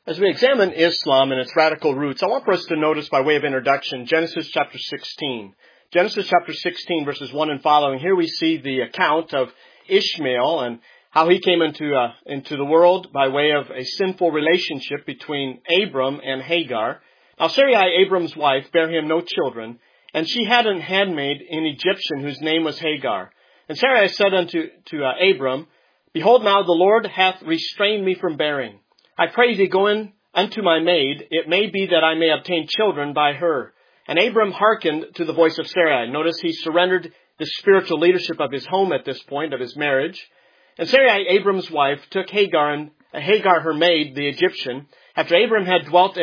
As we examine Islam and its radical roots, I want for us to notice by way of introduction Genesis chapter 16. Genesis chapter 16 verses 1 and following. Here we see the account of Ishmael and how he came into the world by way of a sinful relationship between Abram and Hagar. Now Sarai, Abram's wife, bare him no children, and she had an handmaid, an Egyptian, whose name was Hagar. And Sarai said unto Abram, Behold, now the Lord hath restrained me from bearing. I pray thee, go in unto my maid. It may be that I may obtain children by her. And Abram hearkened to the voice of Sarai. Notice he surrendered the spiritual leadership of his home at this point of his marriage. And Sarai, Abram's wife, took Hagar her maid, the Egyptian, after Abram had dwelt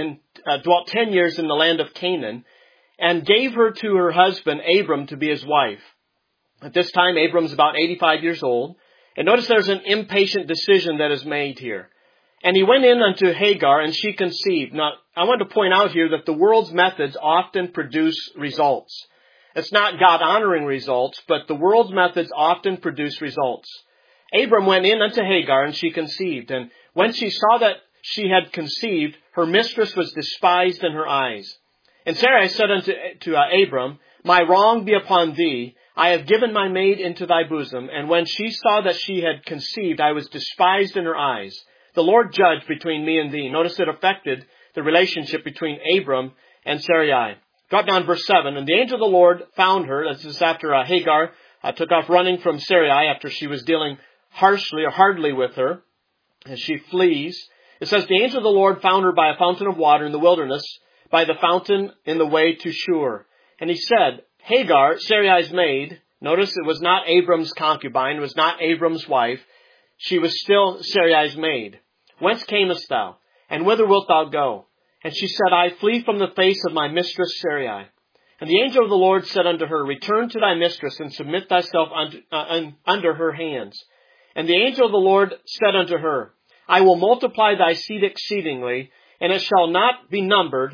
10 years in the land of Canaan, and gave her to her husband Abram to be his wife. At this time, Abram's about 85 years old. And notice there's an impatient decision that is made here. And he went in unto Hagar, and she conceived. Now, I want to point out here that the world's methods often produce results. It's not God-honoring results, but the world's methods often produce results. Abram went in unto Hagar, and she conceived. And when she saw that she had conceived, her mistress was despised in her eyes. And Sarai said unto Abram, My wrong be upon thee. I have given my maid into thy bosom. And when she saw that she had conceived, I was despised in her eyes. The Lord judged between me and thee. Notice it affected the relationship between Abram and Sarai. Drop down verse 7. And the angel of the Lord found her. This is after Hagar took off running from Sarai after she was dealing harshly or hardly with her as she flees. It says, The angel of the Lord found her by a fountain of water in the wilderness, by the fountain in the way to Shur. And he said, Hagar, Sarai's maid, notice it was not Abram's concubine, it was not Abram's wife. She was still Sarai's maid. Whence camest thou? And whither wilt thou go? And she said, I flee from the face of my mistress Sarai. And the angel of the Lord said unto her, Return to thy mistress, and submit thyself under her hands. And the angel of the Lord said unto her, I will multiply thy seed exceedingly, and it shall not be numbered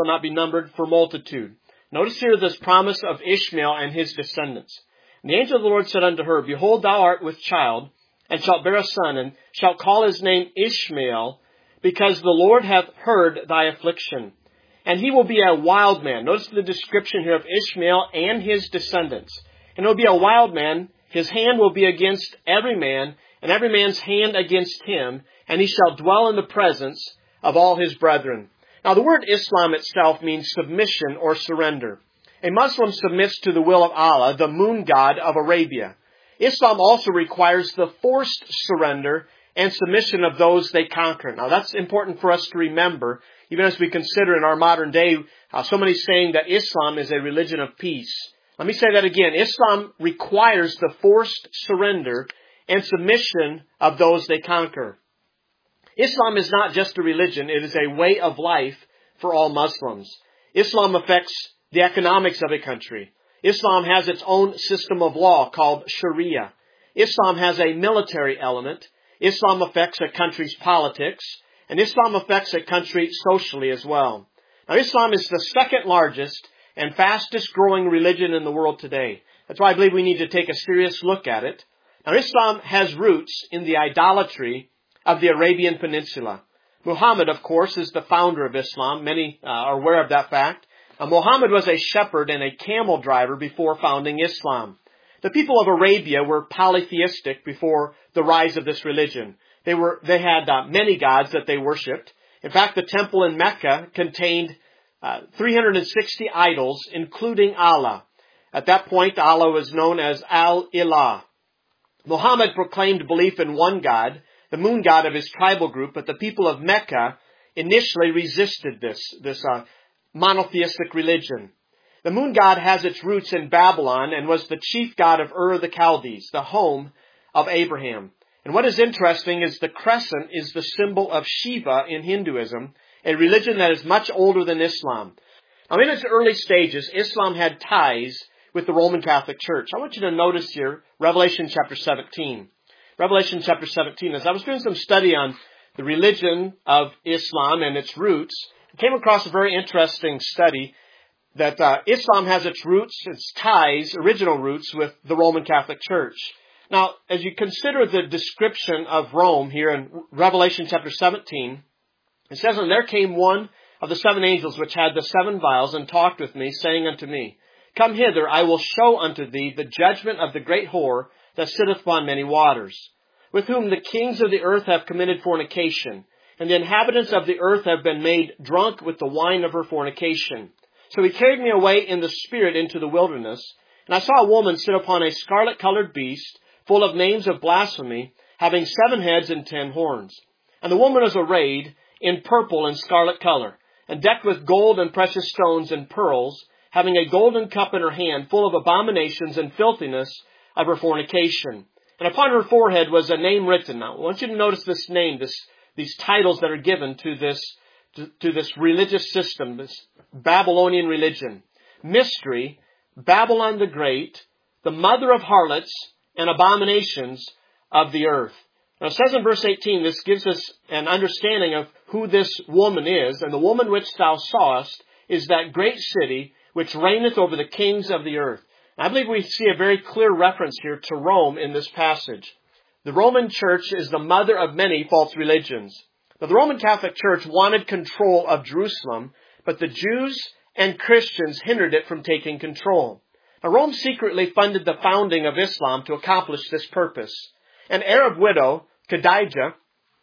for multitude. Notice here this promise of Ishmael and his descendants. And the angel of the Lord said unto her, Behold, thou art with child, and shalt bear a son, and shalt call his name Ishmael, because the Lord hath heard thy affliction. And he will be a wild man. Notice the description here of Ishmael and his descendants. And he will be a wild man. His hand will be against every man, and every man's hand against him, and he shall dwell in the presence of all his brethren. Now, the word Islam itself means submission or surrender. A Muslim submits to the will of Allah, the moon god of Arabia. Islam also requires the forced surrender and submission of those they conquer. Now, that's important for us to remember, even as we consider in our modern day so many saying that Islam is a religion of peace. Let me say that again. Islam requires the forced surrender and submission of those they conquer. Islam is not just a religion, it is a way of life for all Muslims. Islam affects the economics of a country. Islam has its own system of law called Sharia. Islam has a military element. Islam affects a country's politics. And Islam affects a country socially as well. Now, Islam is the second largest and fastest growing religion in the world today. That's why I believe we need to take a serious look at it. Now, Islam has roots in the idolatry of the Arabian Peninsula. Muhammad, of course, is the founder of Islam. Many are aware of that fact. Muhammad was a shepherd and a camel driver before founding Islam. The people of Arabia were polytheistic before the rise of this religion. They had many gods that they worshipped. In fact, the temple in Mecca contained 360 idols, including Allah. At that point, Allah was known as Al-Ilah. Muhammad proclaimed belief in one God, the moon god of his tribal group, but the people of Mecca initially resisted this monotheistic religion. The moon god has its roots in Babylon and was the chief god of Ur the Chaldees, the home of Abraham. And what is interesting is the crescent is the symbol of Shiva in Hinduism, a religion that is much older than Islam. Now, in its early stages, Islam had ties with the Roman Catholic Church. I want you to notice here, Revelation chapter 17. Revelation chapter 17. As I was doing some study on the religion of Islam and its roots, I came across a very interesting study that Islam has its roots, its ties, original roots with the Roman Catholic Church. Now, as you consider the description of Rome here in Revelation chapter 17, It says, And there came one of the 7 angels which had the 7 vials, and talked with me, saying unto me, Come hither, I will show unto thee the judgment of the great whore that sitteth upon many waters, with whom the kings of the earth have committed fornication, and the inhabitants of the earth have been made drunk with the wine of her fornication. So he carried me away in the spirit into the wilderness, and I saw a woman sit upon a scarlet-colored beast, full of names of blasphemy, having 7 heads and 10 horns. And the woman was arrayed in purple and scarlet color, and decked with gold and precious stones and pearls, having a golden cup in her hand, full of abominations and filthiness of her fornication. And upon her forehead was a name written. Now, I want you to notice this name, these titles that are given to this religious system, this Babylonian religion. Mystery, Babylon the Great, the mother of harlots and abominations of the earth. Now it says in verse 18, this gives us an understanding of who this woman is. And the woman which thou sawest is that great city which reigneth over the kings of the earth. And I believe we see a very clear reference here to Rome in this passage. The Roman Church is the mother of many false religions. Now, the Roman Catholic Church wanted control of Jerusalem, but the Jews and Christians hindered it from taking control. Now, Rome secretly funded the founding of Islam to accomplish this purpose. An Arab widow, Khadijah,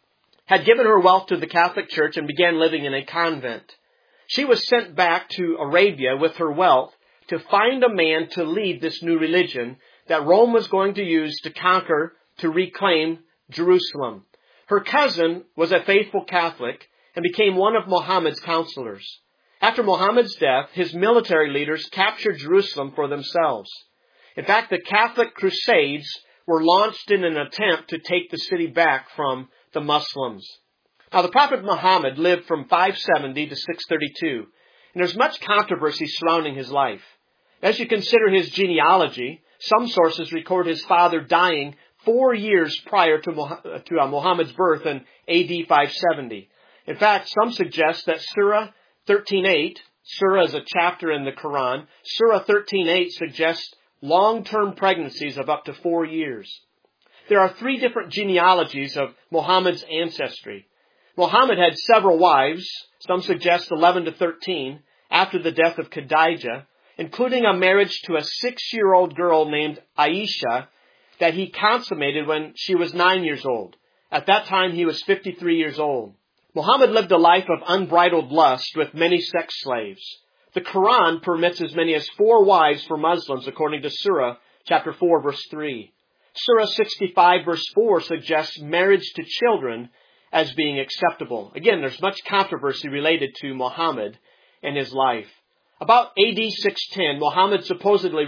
had given her wealth to the Catholic Church and began living in a convent. She was sent back to Arabia with her wealth to find a man to lead this new religion that Rome was going to use to conquer, to reclaim Jerusalem. Her cousin was a faithful Catholic and became one of Muhammad's counselors. After Muhammad's death, his military leaders captured Jerusalem for themselves. In fact, the Catholic Crusades were launched in an attempt to take the city back from the Muslims. Now, the Prophet Muhammad lived from 570 to 632, and there's much controversy surrounding his life. As you consider his genealogy, some sources record his father dying 4 years prior to Muhammad's birth in AD 570. In fact, some suggest that Surah 13:8, Surah is a chapter in the Quran, Surah 13:8 suggests long-term pregnancies of up to 4 years. There are 3 different genealogies of Muhammad's ancestry. Muhammad had several wives, some suggest 11 to 13, after the death of Khadijah, including a marriage to a 6-year-old girl named Aisha that he consummated when she was 9 years old. At that time, he was 53 years old. Muhammad lived a life of unbridled lust with many sex slaves. The Quran permits as many as 4 wives for Muslims, according to Surah chapter 4, verse 3. Surah 65, verse 4 suggests marriage to children as being acceptable. Again, there's much controversy related to Muhammad and his life. About AD 610, Muhammad supposedly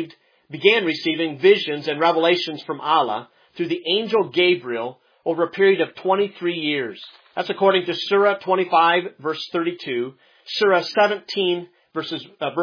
began receiving visions and revelations from Allah through the angel Gabriel over a period of 23 years. That's according to Surah 25, verse 32, Surah 17, verse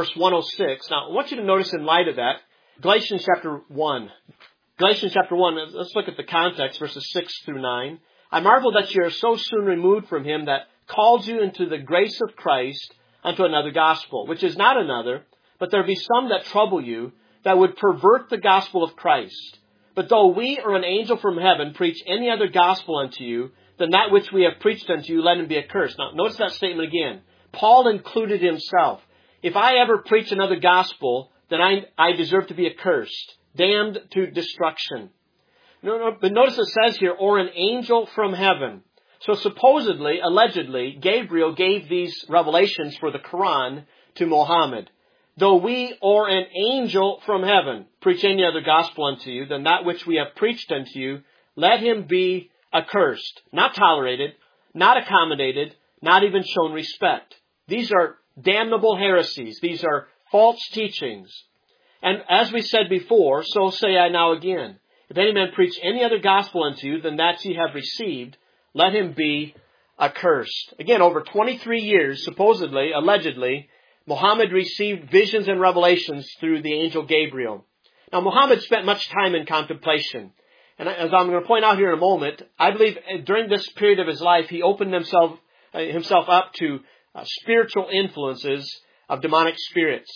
106. Now, I want you to notice in light of that, Galatians chapter 1. Galatians chapter 1, let's look at the context, verses 6 through 9. I marvel that you are so soon removed from him that called you into the grace of Christ unto another gospel, which is not another, but there be some that trouble you, that would pervert the gospel of Christ. But though we or an angel from heaven preach any other gospel unto you than that which we have preached unto you, let him be accursed. Now, notice that statement again. Paul included himself. If I ever preach another gospel, then I deserve to be accursed, damned to destruction. But notice it says here, or an angel from heaven. So supposedly, allegedly, Gabriel gave these revelations for the Quran to Muhammad. Though we or an angel from heaven preach any other gospel unto you than that which we have preached unto you, let him be accursed, not tolerated, not accommodated, not even shown respect. These are damnable heresies. These are false teachings. And as we said before, so say I now again. If any man preach any other gospel unto you than that ye have received, let him be accursed. Again, over 23 years, supposedly, allegedly, Muhammad received visions and revelations through the angel Gabriel. Now, Muhammad spent much time in contemplation. And as I'm going to point out here in a moment, I believe during this period of his life, he opened himself up to spiritual influences of demonic spirits.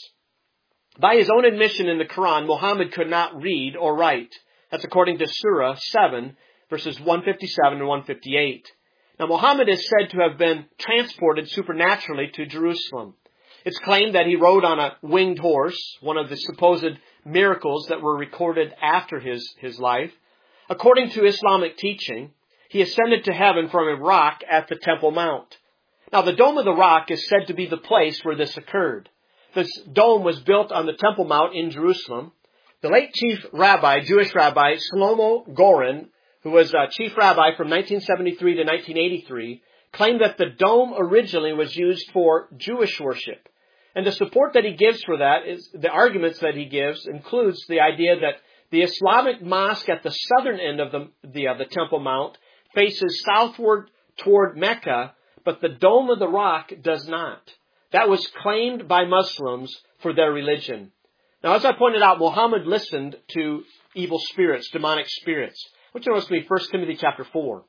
By his own admission in the Quran, Muhammad could not read or write. That's according to Surah 7, verses 157 and 158. Now, Muhammad is said to have been transported supernaturally to Jerusalem. It's claimed that he rode on a winged horse, one of the supposed miracles that were recorded after his life. According to Islamic teaching, he ascended to heaven from a rock at the Temple Mount. Now, the Dome of the Rock is said to be the place where this occurred. This dome was built on the Temple Mount in Jerusalem. The late chief rabbi, Jewish rabbi, Shlomo Goren, who was chief rabbi from 1973 to 1983, claimed that the dome originally was used for Jewish worship. And the support that he gives for that is, the arguments that he gives includes the idea that the Islamic mosque at the southern end of the Temple Mount faces southward toward Mecca, but the Dome of the Rock does not. That was claimed by Muslims for their religion. Now, as I pointed out, Muhammad listened to evil spirits, demonic spirits. I want you to notice me 1 Timothy chapter 4.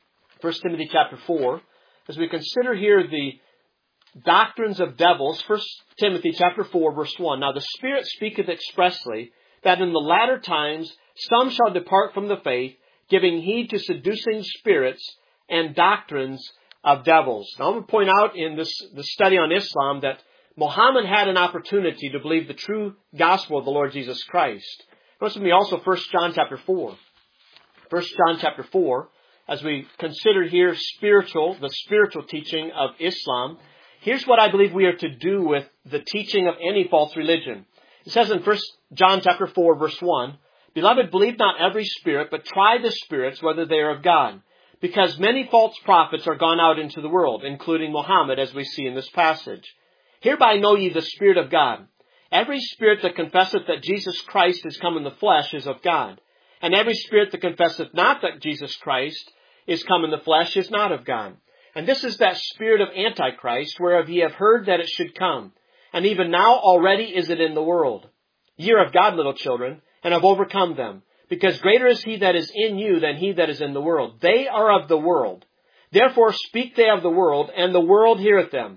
1 Timothy chapter 4, as we consider here the doctrines of devils, 1 Timothy chapter 4, verse 1. Now the Spirit speaketh expressly that in the latter times some shall depart from the faith, giving heed to seducing spirits and doctrines of devils. Now I'm going to point out in the study on Islam that Muhammad had an opportunity to believe the true gospel of the Lord Jesus Christ. Notice with me also 1 John chapter 4. 1 John chapter 4, as we consider here the spiritual teaching of Islam, here's what I believe we are to do with the teaching of any false religion. It says in 1 John chapter 4, verse 1, Beloved, believe not every spirit, but try the spirits whether they are of God. Because many false prophets are gone out into the world, including Muhammad, as we see in this passage. Hereby know ye the Spirit of God. Every spirit that confesseth that Jesus Christ is come in the flesh is of God. And every spirit that confesseth not that Jesus Christ is come in the flesh is not of God. And this is that spirit of Antichrist, whereof ye have heard that it should come. And even now already is it in the world. Ye are of God, little children, and have overcome them. Because greater is he that is in you than he that is in the world. They are of the world. Therefore speak they of the world, and the world heareth them.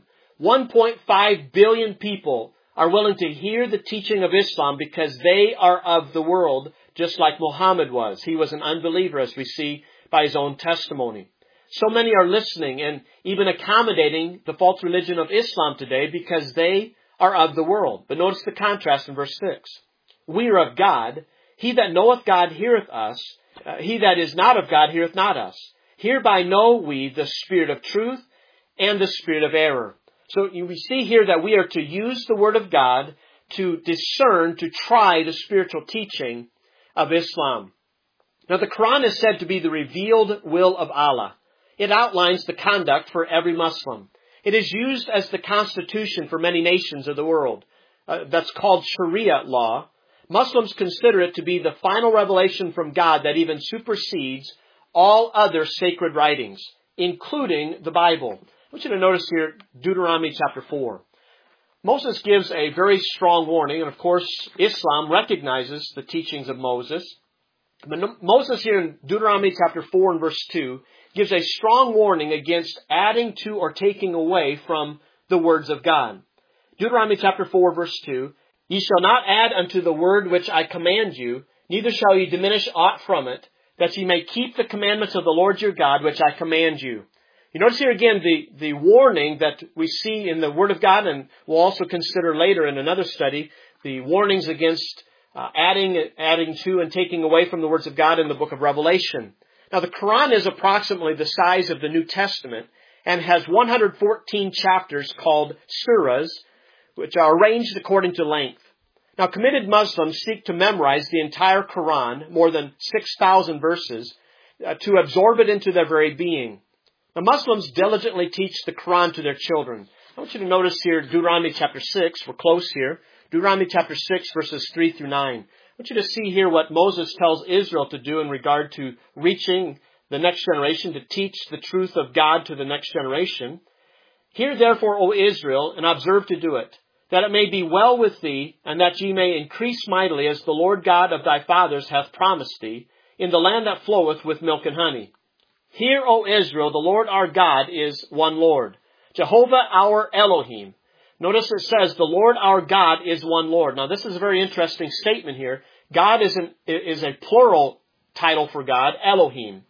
1.5 billion people are willing to hear the teaching of Islam because they are of the world, just like Muhammad was. He was an unbeliever, as we see by his own testimony. So many are listening and even accommodating the false religion of Islam today because they are of the world. But notice the contrast in verse 6. We are of God. He that knoweth God heareth us. He that is not of God heareth not us. Hereby know we the spirit of truth and the spirit of error. So we see here that we are to use the Word of God to discern, to try the spiritual teaching of Islam. Now the Quran is said to be the revealed will of Allah. It outlines the conduct for every Muslim. It is used as the constitution for many nations of the world. That's called Sharia law. Muslims consider it to be the final revelation from God that even supersedes all other sacred writings, including the Bible. I want you to notice here Deuteronomy chapter 4. Moses gives a very strong warning, and of course Islam recognizes the teachings of Moses. But Moses here in Deuteronomy chapter 4 and verse 2 gives a strong warning against adding to or taking away from the words of God. Deuteronomy chapter 4 verse 2, Ye shall not add unto the word which I command you, neither shall ye diminish aught from it, that ye may keep the commandments of the Lord your God which I command you. You notice here again the warning that we see in the Word of God, and we'll also consider later in another study the warnings against adding to and taking away from the words of God in the book of Revelation. Now the Quran is approximately the size of the New Testament and has 114 chapters called surahs, which are arranged according to length. Now committed Muslims seek to memorize the entire Quran, more than 6,000 verses, to absorb it into their very being. The Muslims diligently teach the Quran to their children. I want you to notice here Deuteronomy chapter 6. We're close here. Deuteronomy chapter 6 verses 3 through 9. I want you to see here what Moses tells Israel to do in regard to reaching the next generation, to teach the truth of God to the next generation. Hear therefore, O Israel, and observe to do it, that it may be well with thee, and that ye may increase mightily, as the Lord God of thy fathers hath promised thee, in the land that floweth with milk and honey. Hear, O Israel, the Lord our God is one Lord, Jehovah our Elohim. Notice it says, the Lord our God is one Lord. Now this is a very interesting statement here. God is a plural title for God, Elohim.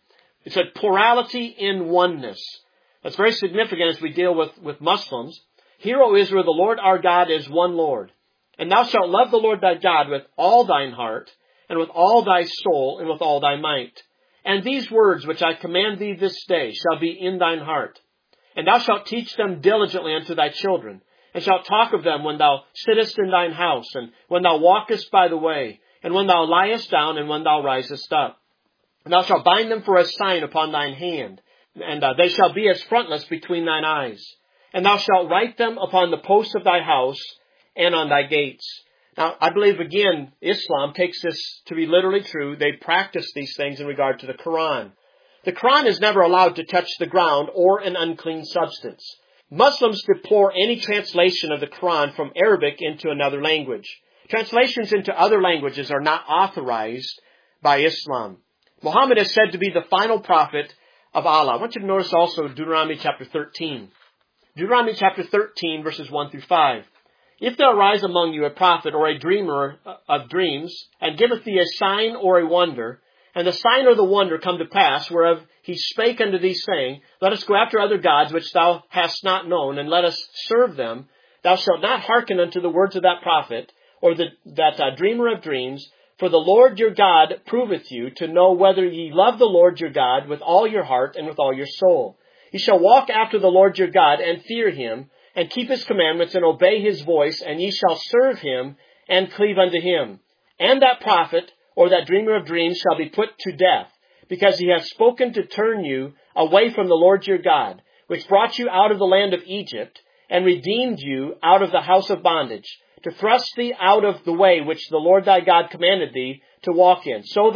It said plurality in oneness. That's very significant as we deal with Muslims. Hear, O Israel, the Lord our God is one Lord. And thou shalt love the Lord thy God with all thine heart, and with all thy soul, and with all thy might. And these words which I command thee this day shall be in thine heart. And thou shalt teach them diligently unto thy children, and shalt talk of them when thou sittest in thine house, and when thou walkest by the way, and when thou liest down, and when thou risest up. And thou shalt bind them for a sign upon thine hand, and they shall be as frontlets between thine eyes. And thou shalt write them upon the posts of thy house and on thy gates. Now, I believe, again, Islam takes this to be literally true. They practice these things in regard to the Quran. The Quran is never allowed to touch the ground or an unclean substance. Muslims deplore any translation of the Quran from Arabic into another language. Translations into other languages are not authorized by Islam. Muhammad is said to be the final prophet of Allah. I want you to notice also Deuteronomy chapter 13. Deuteronomy chapter 13, verses 1 through 5. If there arise among you a prophet or a dreamer of dreams, and giveth thee a sign or a wonder, and the sign or the wonder come to pass, whereof he spake unto thee, saying, Let us go after other gods which thou hast not known, and let us serve them, thou shalt not hearken unto the words of that prophet, or that dreamer of dreams, for the Lord your God proveth you to know whether ye love the Lord your God with all your heart and with all your soul. Ye shall walk after the Lord your God, and fear him, and keep his commandments, and obey his voice, and ye shall serve him, and cleave unto him. And that prophet, or that dreamer of dreams, shall be put to death, because he hath spoken to turn you away from the Lord your God, which brought you out of the land of Egypt, and redeemed you out of the house of bondage, to thrust thee out of the way which the Lord thy God commanded thee to walk in. So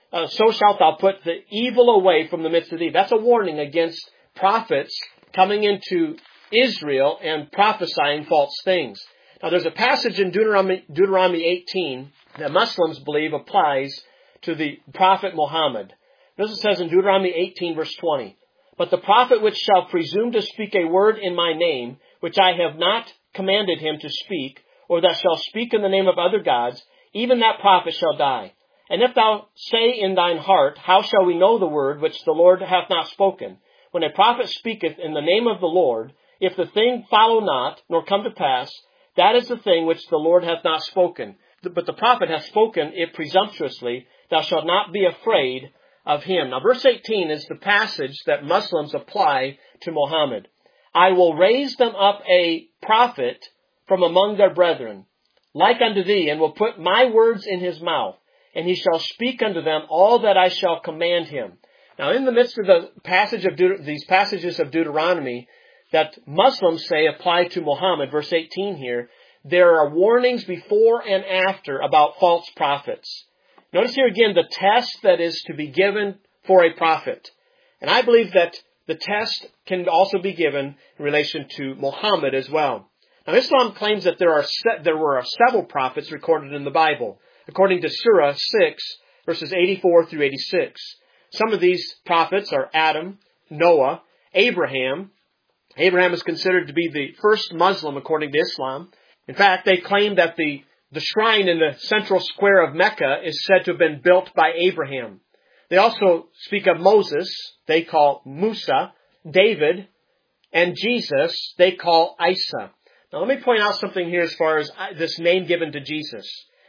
shalt thou put the evil away from the midst of thee. That's a warning against prophets coming into Israel and prophesying false things. Now there's a passage in Deuteronomy 18 that Muslims believe applies to the prophet Muhammad. This says in Deuteronomy 18 verse 20, But the prophet which shall presume to speak a word in my name, which I have not commanded him to speak, or that shall speak in the name of other gods, even that prophet shall die. And if thou say in thine heart, How shall we know the word which the Lord hath not spoken? When a prophet speaketh in the name of the Lord, if the thing follow not, nor come to pass, that is the thing which the Lord hath not spoken. But the prophet hath spoken it presumptuously, thou shalt not be afraid of him. Now verse 18 is the passage that Muslims apply to Muhammad. I will raise them up a prophet from among their brethren, like unto thee, and will put my words in his mouth, and he shall speak unto them all that I shall command him. Now in the midst of the passage of these passages of Deuteronomy that Muslims say apply to Muhammad, verse 18 here, there are warnings before and after about false prophets. Notice here again the test that is to be given for a prophet. And I believe that the test can also be given in relation to Muhammad as well. Now Islam claims that there were several prophets recorded in the Bible, according to Surah 6, verses 84 through 86. Some of these prophets are Adam, Noah, Abraham. Abraham is considered to be the first Muslim according to Islam. In fact, they claim that the shrine in the central square of Mecca is said to have been built by Abraham. They also speak of Moses, they call Musa, David, and Jesus, they call Isa. Now let me point out something here as far as this name given to Jesus.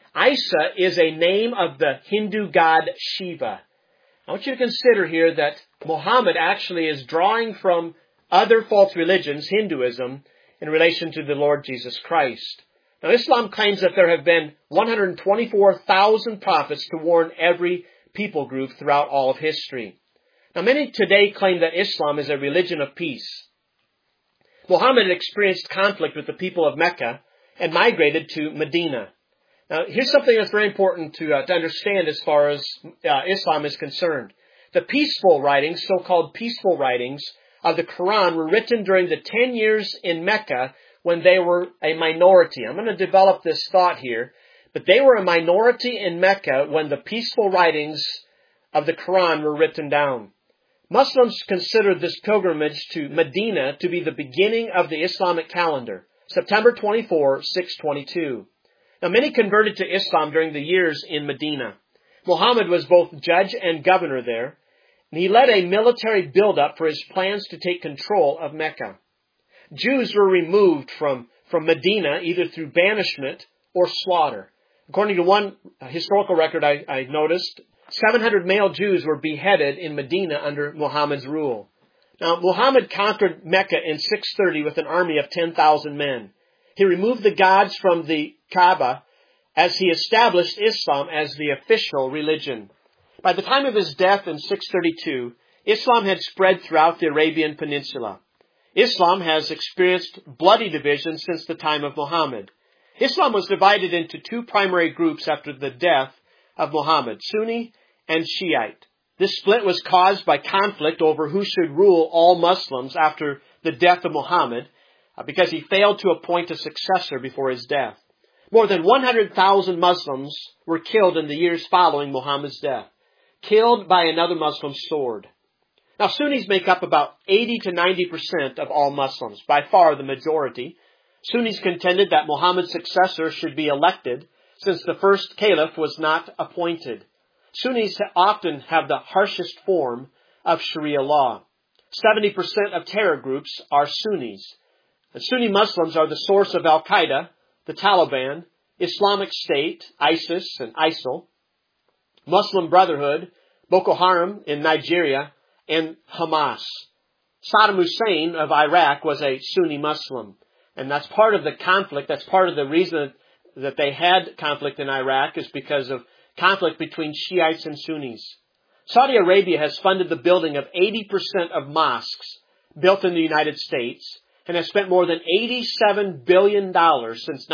Isa is a name of the Hindu god Shiva. I want you to consider here that Muhammad actually is drawing from other false religions, Hinduism, in relation to the Lord Jesus Christ. Now Islam claims that there have been 124,000 prophets to warn every people group throughout all of history. Now many today claim that Islam is a religion of peace. Muhammad experienced conflict with the people of Mecca and migrated to Medina. Now here's something that's very important to understand as far as Islam is concerned. The peaceful writings, so-called peaceful writings of the Quran were written during the 10 years in Mecca when they were a minority. I'm going to develop this thought here. But they were a minority in Mecca when the peaceful writings of the Quran were written down. Muslims consider this pilgrimage to Medina to be the beginning of the Islamic calendar, September 24, 622. Now many converted to Islam during the years in Medina. Muhammad was both judge and governor there. And he led a military buildup for his plans to take control of Mecca. Jews were removed from Medina either through banishment or slaughter. According to one historical record I noticed, 700 male Jews were beheaded in Medina under Muhammad's rule. Now, Muhammad conquered Mecca in 630 with an army of 10,000 men. He removed the gods from the Kaaba as he established Islam as the official religion. By the time of his death in 632, Islam had spread throughout the Arabian Peninsula. Islam has experienced bloody division since the time of Muhammad. Islam was divided into two primary groups after the death of Muhammad, Sunni and Shiite. This split was caused by conflict over who should rule all Muslims after the death of Muhammad, because he failed to appoint a successor before his death. More than 100,000 Muslims were killed in the years following Muhammad's death, killed by another Muslim's sword. Now, Sunnis make up about 80 to 90% of all Muslims, by far the majority. Sunnis contended that Muhammad's successor should be elected, since the first caliph was not appointed. Sunnis often have the harshest form of Sharia law. 70% of terror groups are Sunnis. The Sunni Muslims are the source of Al-Qaeda, the Taliban, Islamic State, ISIS and ISIL, Muslim Brotherhood, Boko Haram in Nigeria, and Hamas. Saddam Hussein of Iraq was a Sunni Muslim. And that's part of the conflict. That's part of the reason that they had conflict in Iraq is because of conflict between Shiites and Sunnis. Saudi Arabia has funded the building of 80% of mosques built in the United States and has spent more than $87 billion since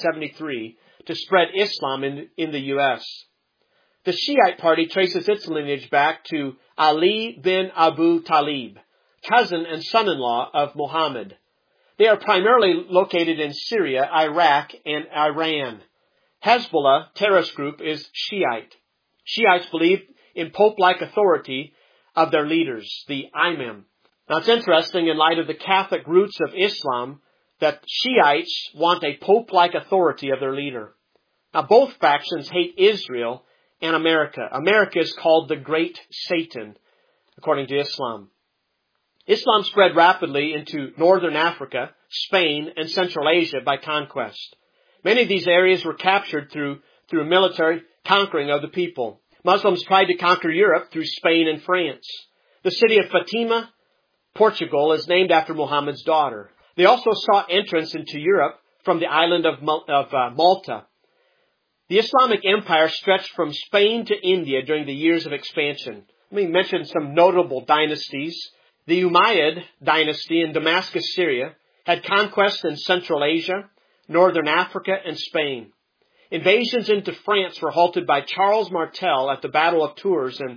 1973 to spread Islam in the U.S. The Shiite party traces its lineage back to Ali bin Abu Talib, cousin and son-in-law of Muhammad. They are primarily located in Syria, Iraq, and Iran. Hezbollah terrorist group is Shiite. Shiites believe in Pope-like authority of their leaders, the Imam. Now it's interesting in light of the Catholic roots of Islam that Shiites want a Pope-like authority of their leader. Now both factions hate Israel and America. America is called the Great Satan, according to Islam. Islam spread rapidly into northern Africa, Spain, and Central Asia by conquest. Many of these areas were captured through military conquering of the people. Muslims tried to conquer Europe through Spain and France. The city of Fatima, Portugal, is named after Muhammad's daughter. They also sought entrance into Europe from the island of Malta. The Islamic Empire stretched from Spain to India during the years of expansion. Let me mention some notable dynasties. The Umayyad dynasty in Damascus, Syria, had conquests in Central Asia, Northern Africa, and Spain. Invasions into France were halted by Charles Martel at the Battle of Tours in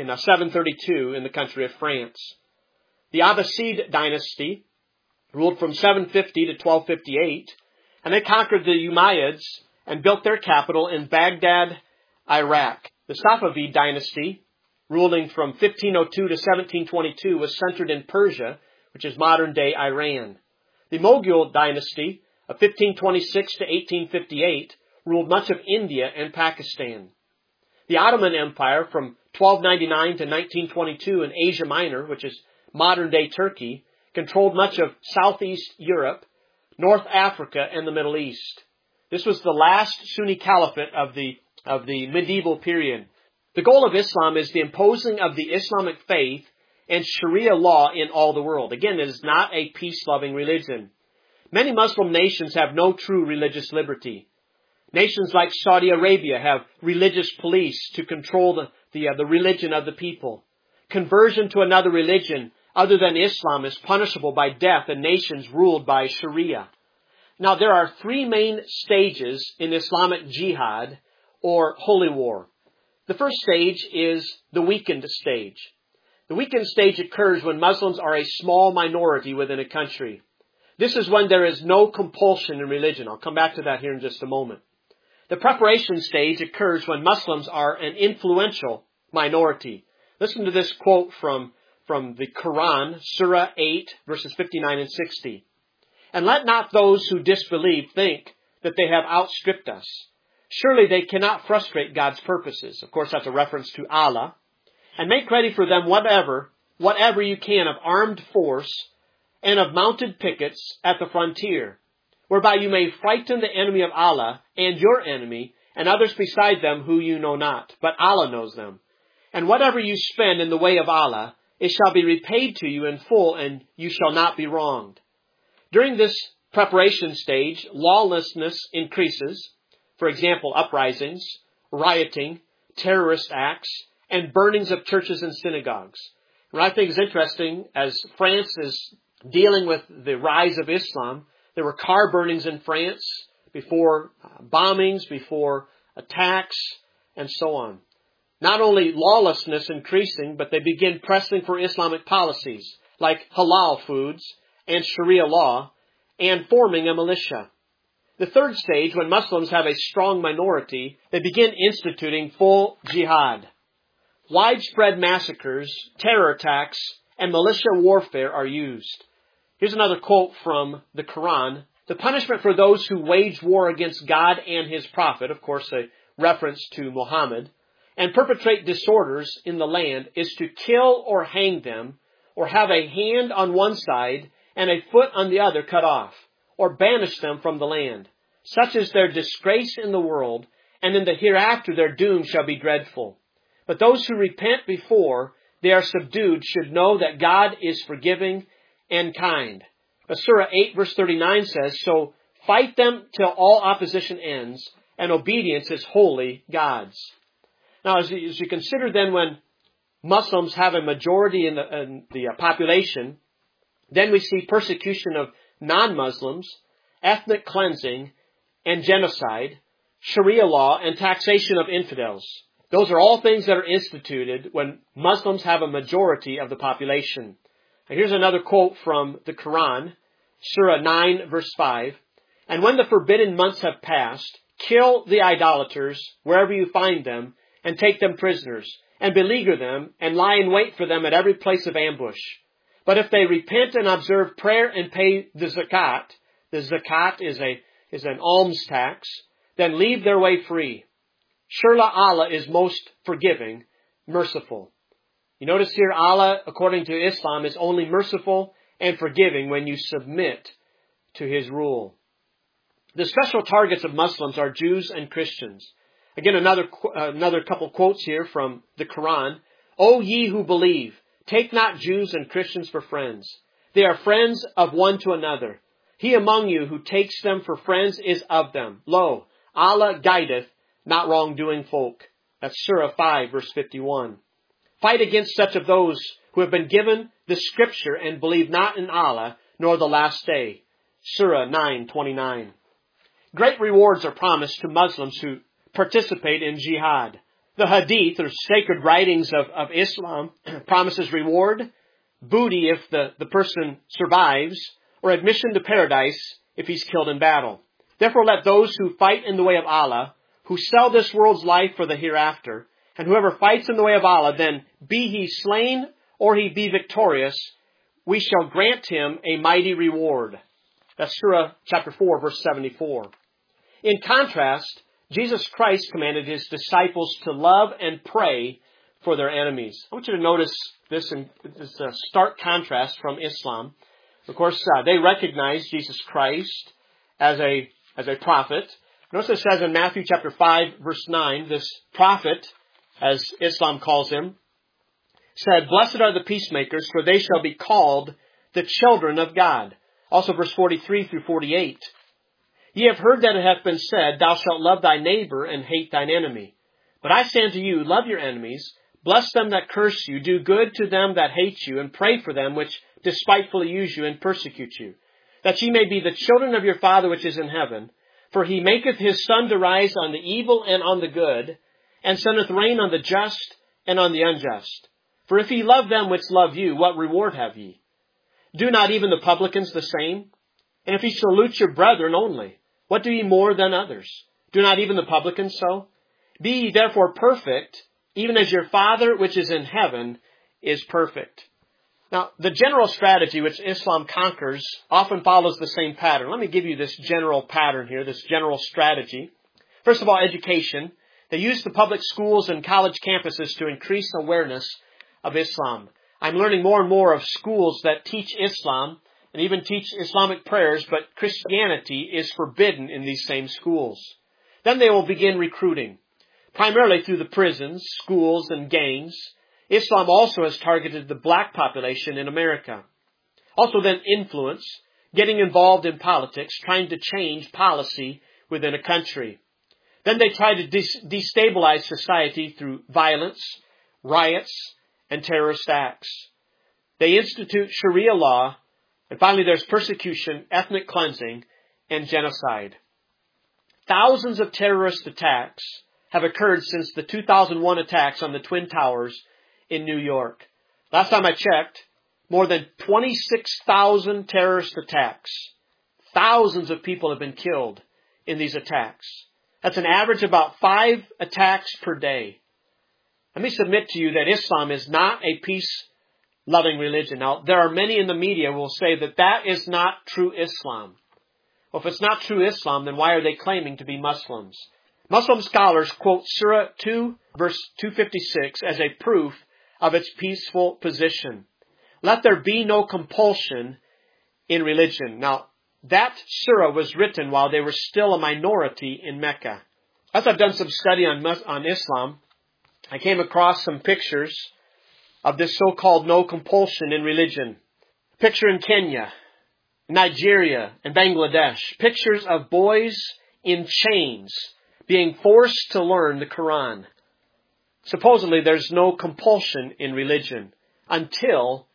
732 in the country of France. The Abbasid dynasty ruled from 750 to 1258, and they conquered the Umayyads and built their capital in Baghdad, Iraq. The Safavid dynasty, ruling from 1502 to 1722, was centered in Persia, which is modern-day Iran. The Mughal dynasty of 1526 to 1858 ruled much of India and Pakistan. The Ottoman Empire from 1299 to 1922 in Asia Minor, which is modern-day Turkey, controlled much of Southeast Europe, North Africa, and the Middle East. This was the last Sunni caliphate of the medieval period. The goal of Islam is the imposing of the Islamic faith and Sharia law in all the world. Again, it is not a peace-loving religion. Many Muslim nations have no true religious liberty. Nations like Saudi Arabia have religious police to control the religion of the people. Conversion to another religion other than Islam is punishable by death in nations ruled by Sharia. Now, there are three main stages in Islamic jihad, or holy war. The first stage is the weakened stage. The weakened stage occurs when Muslims are a small minority within a country. This is when there is no compulsion in religion. I'll come back to that here in just a moment. The preparation stage occurs when Muslims are an influential minority. Listen to this quote from the Quran, Surah 8, verses 59 and 60. And let not those who disbelieve think that they have outstripped us. Surely they cannot frustrate God's purposes. Of course, that's a reference to Allah. and make ready for them whatever you can of armed force and of mounted pickets at the frontier, whereby you may frighten the enemy of Allah and your enemy and others beside them who you know not, but Allah knows them. And whatever you spend in the way of Allah, it shall be repaid to you in full, and you shall not be wronged. During this preparation stage, lawlessness increases. For example, uprisings, rioting, terrorist acts, and burnings of churches and synagogues. What I think is interesting, as France is dealing with the rise of Islam, there were car burnings in France before bombings, before attacks, and so on. Not only lawlessness increasing, but they begin pressing for Islamic policies like halal foods and Sharia law and forming a militia. The third stage, when Muslims have a strong minority, they begin instituting full jihad. Widespread massacres, terror attacks, and militia warfare are used. Here's another quote from the Quran. The punishment for those who wage war against God and His Prophet, of course a reference to Muhammad, and perpetrate disorders in the land is to kill or hang them, or have a hand on one side and a foot on the other cut off, or banish them from the land. Such is their disgrace in the world, and in the hereafter their doom shall be dreadful. But those who repent before they are subdued should know that God is forgiving and kind. But Surah 8 verse 39 says, so fight them till all opposition ends, and obedience is wholly God's. Now, as you consider then when Muslims have a majority in the population, then we see persecution of non-Muslims, ethnic cleansing, and genocide, Sharia law, and taxation of infidels. Those are all things that are instituted when Muslims have a majority of the population. Now, here's another quote from the Quran, Surah 9, verse 5. And when the forbidden months have passed, kill the idolaters wherever you find them, and take them prisoners, and beleaguer them, and lie in wait for them at every place of ambush. But if they repent and observe prayer and pay the zakat is an alms tax, then leave their way free. Surely Allah is most forgiving, merciful. You notice here Allah, according to Islam, is only merciful and forgiving when you submit to His rule. The special targets of Muslims are Jews and Christians. Again, another couple quotes here from the Quran. O ye who believe, take not Jews and Christians for friends. They are friends of one to another. He among you who takes them for friends is of them. Lo, Allah guideth not wrongdoing folk. That's Surah 5, verse 51. Fight against such of those who have been given the Scripture and believe not in Allah nor the last day. Surah 9:29. Great rewards are promised to Muslims who participate in jihad. The Hadith, or sacred writings of Islam, promises reward, booty if the person survives, or admission to paradise if he's killed in battle. Therefore let those who fight in the way of Allah, who sell this world's life for the hereafter, and whoever fights in the way of Allah, then be he slain or he be victorious, we shall grant him a mighty reward. That's Surah chapter 4, verse 74. In contrast, Jesus Christ commanded His disciples to love and pray for their enemies. I want you to notice this in this stark contrast from Islam. Of course, they recognize Jesus Christ as a prophet. Notice it says in Matthew chapter 5, verse 9, this prophet, as Islam calls him, said, blessed are the peacemakers, for they shall be called the children of God. Also verse 43 through 48. Ye have heard that it hath been said, thou shalt love thy neighbor and hate thine enemy. But I say unto you, love your enemies, bless them that curse you, do good to them that hate you, and pray for them which despitefully use you and persecute you, that ye may be the children of your Father which is in heaven. For He maketh His sun to rise on the evil and on the good, and sendeth rain on the just and on the unjust. For if ye love them which love you, what reward have ye? Do not even the publicans the same? And if ye salute your brethren only, what do ye more than others? Do not even the publicans so? Be ye therefore perfect, even as your Father which is in heaven is perfect. Now, the general strategy which Islam conquers often follows the same pattern. Let me give you this general pattern here, this general strategy. First of all, education. They use the public schools and college campuses to increase awareness of Islam. I'm learning more and more of schools that teach Islam and even teach Islamic prayers, but Christianity is forbidden in these same schools. Then they will begin recruiting, primarily through the prisons, schools, and gangs. Islam also has targeted the black population in America. Also then influence, getting involved in politics, trying to change policy within a country. Then they try to destabilize society through violence, riots, and terrorist acts. They institute Sharia law, and finally there's persecution, ethnic cleansing, and genocide. Thousands of terrorist attacks have occurred since the 2001 attacks on the Twin Towers in New York. Last time I checked, more than 26,000 terrorist attacks. Thousands of people have been killed in these attacks. That's an average of about 5 attacks per day. Let me submit to you that Islam is not a peace-loving religion. Now, there are many in the media who will say that that is not true Islam. Well, if it's not true Islam, then why are they claiming to be Muslims? Muslim scholars quote Surah 2, verse 256 as a proof of its peaceful position. Let there be no compulsion in religion. Now, that surah was written while they were still a minority in Mecca. As I've done some study on Islam, I came across some pictures of this so-called no compulsion in religion. Picture in Kenya, Nigeria, and Bangladesh. Pictures of boys in chains being forced to learn the Quran. Supposedly there's no compulsion in religion until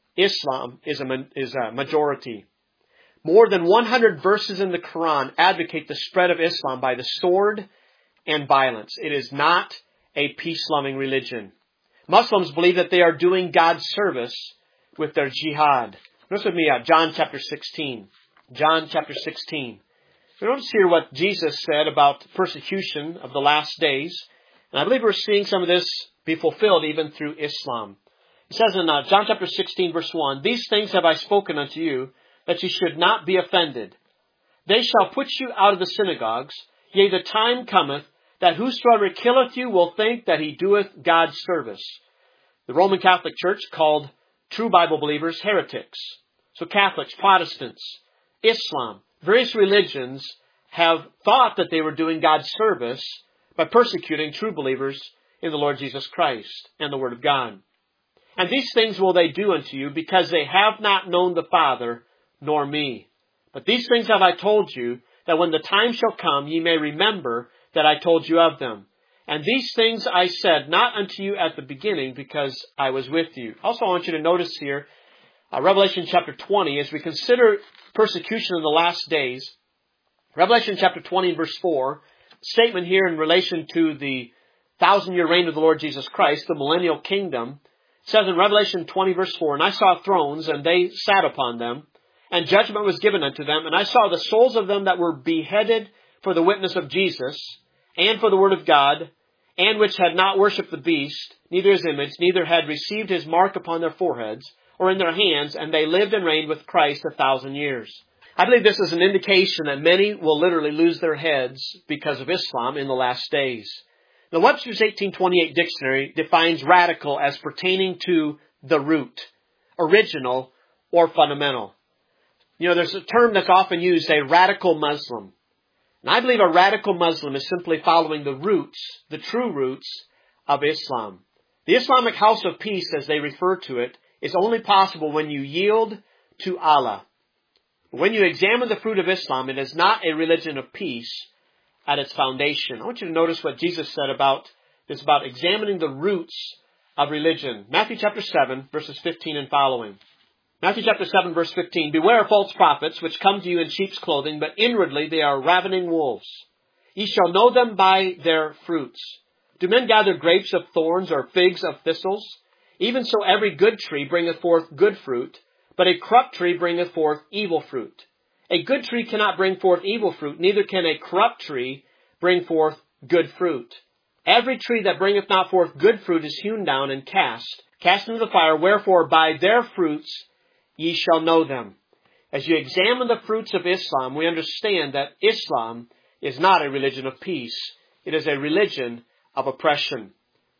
Islam is a majority. More than 100 verses in the Quran advocate the spread of Islam by the sword and violence. It is not a peace-loving religion. Muslims believe that they are doing God's service with their jihad. Notice with me John chapter 16. John chapter 16. We notice here what Jesus said about persecution of the last days. And I believe we're seeing some of this be fulfilled even through Islam. It says in John chapter 16 verse 1, These things have I spoken unto you, that you should not be offended. They shall put you out of the synagogues. Yea, the time cometh, that whosoever killeth you will think that he doeth God's service. The Roman Catholic Church called true Bible believers heretics. So Catholics, Protestants, Islam, various religions have thought that they were doing God's service by persecuting true believers in the Lord Jesus Christ and the Word of God. And these things will they do unto you, because they have not known the Father, nor me. But these things have I told you, that when the time shall come, ye may remember that I told you of them. And these things I said not unto you at the beginning, because I was with you. Also, I want you to notice here, Revelation chapter 20, as we consider persecution in the last days. Revelation chapter 20 and verse 4, statement here in relation to the 1,000-year reign of the Lord Jesus Christ, the millennial kingdom. It says in Revelation 20 verse 4, And I saw thrones, and they sat upon them, and judgment was given unto them. And I saw the souls of them that were beheaded for the witness of Jesus, and for the word of God, and which had not worshipped the beast, neither his image, neither had received his mark upon their foreheads, or in their hands, and they lived and reigned with Christ 1,000 years. I believe this is an indication that many will literally lose their heads because of Islam in the last days. The Webster's 1828 dictionary defines radical as pertaining to the root, original, or fundamental. You know, there's a term that's often used, a radical Muslim. And I believe a radical Muslim is simply following the roots, the true roots of Islam. The Islamic house of peace, as they refer to it, is only possible when you yield to Allah. When you examine the fruit of Islam, it is not a religion of peace at its foundation. I want you to notice what Jesus said about this, about examining the roots of religion. Matthew chapter 7, verses 15 and following. Matthew chapter 7, verse 15. Beware of false prophets, which come to you in sheep's clothing, but inwardly they are ravening wolves. Ye shall know them by their fruits. Do men gather grapes of thorns or figs of thistles? Even so every good tree bringeth forth good fruit, but a corrupt tree bringeth forth evil fruit. A good tree cannot bring forth evil fruit, neither can a corrupt tree bring forth good fruit. Every tree that bringeth not forth good fruit is hewn down and cast into the fire. Wherefore by their fruits ye shall know them. As you examine the fruits of Islam, we understand that Islam is not a religion of peace. It is a religion of oppression.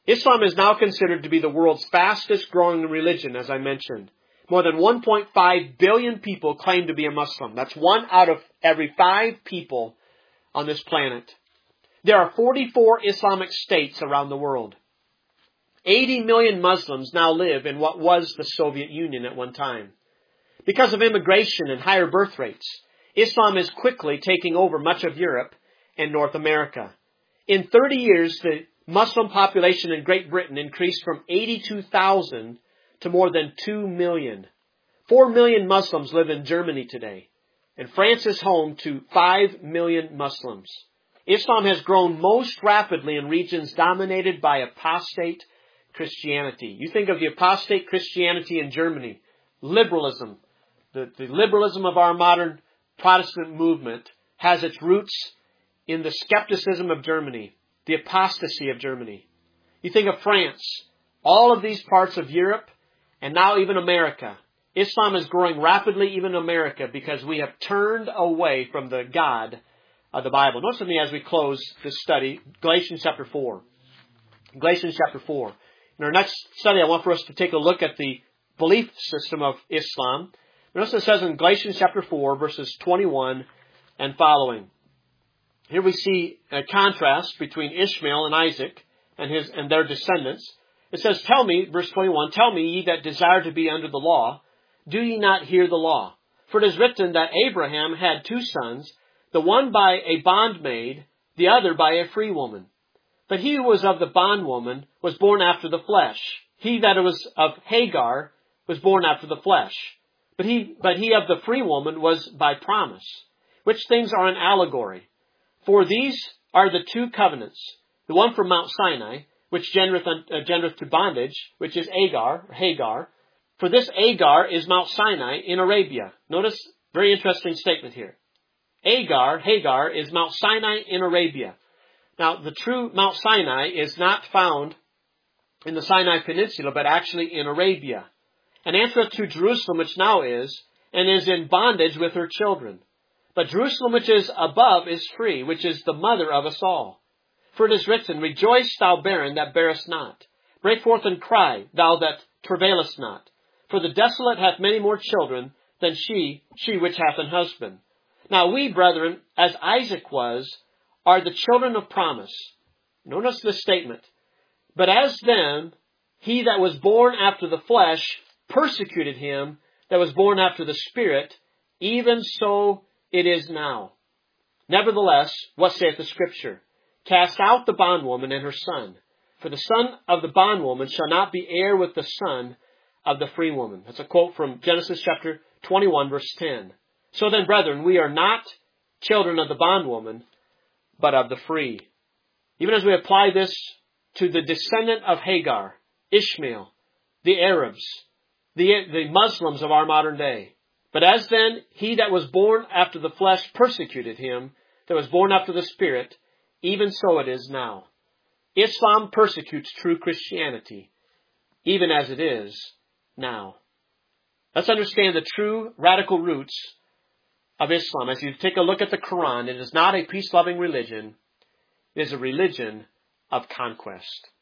Islam is now considered to be the world's fastest growing religion, as I mentioned. More than 1.5 billion people claim to be a Muslim. That's 1 out of every 5 people on this planet. There are 44 Islamic states around the world. 80 million Muslims now live in what was the Soviet Union at one time. Because of immigration and higher birth rates, Islam is quickly taking over much of Europe and North America. In 30 years, the Muslim population in Great Britain increased from 82,000 to more than 2 million. 4 million Muslims live in Germany today, and France is home to 5 million Muslims. Islam has grown most rapidly in regions dominated by apostate Christianity. You think of the apostate Christianity in Germany, liberalism. The liberalism of our modern Protestant movement has its roots in the skepticism of Germany, the apostasy of Germany. You think of France, all of these parts of Europe, and now even America. Islam is growing rapidly even in America because we have turned away from the God of the Bible. Notice with me as we close this study, Galatians chapter 4. Galatians chapter 4. In our next study, I want for us to take a look at the belief system of Islam. Notice it says in Galatians chapter 4, verses 21 and following. Here we see a contrast between Ishmael and Isaac and their descendants. It says, tell me, verse 21, tell me, ye that desire to be under the law, do ye not hear the law? For it is written that Abraham had 2 sons, the one by a bondmaid, the other by a free woman. But he who was of the bondwoman was born after the flesh. He that was of Hagar was born after the flesh. But he of the free woman was by promise, which things are an allegory. For these are the 2 covenants, the one from Mount Sinai, which gendereth to bondage, which is Hagar. For this Hagar is Mount Sinai in Arabia. Notice, very interesting statement here. Hagar is Mount Sinai in Arabia. Now, the true Mount Sinai is not found in the Sinai Peninsula, but actually in Arabia. And answereth to Jerusalem, which now is, and is in bondage with her children. But Jerusalem, which is above, is free, which is the mother of us all. For it is written, rejoice, thou barren that bearest not. Break forth and cry, thou that travailest not. For the desolate hath many more children than she which hath an husband. Now we, brethren, as Isaac was, are the children of promise. Notice the statement. But as then, he that was born after the flesh persecuted him that was born after the Spirit, even so it is now. Nevertheless, what saith the Scripture? Cast out the bondwoman and her son, for the son of the bondwoman shall not be heir with the son of the free woman. That's a quote from Genesis chapter 21, verse 10. So then, brethren, we are not children of the bondwoman, but of the free. Even as we apply this to the descendant of Hagar, Ishmael, the Arabs, the Muslims of our modern day. But as then, he that was born after the flesh persecuted him, that was born after the Spirit, even so it is now. Islam persecutes true Christianity, even as it is now. Let's understand the true radical roots of Islam. As you take a look at the Quran, it is not a peace-loving religion. It is a religion of conquest.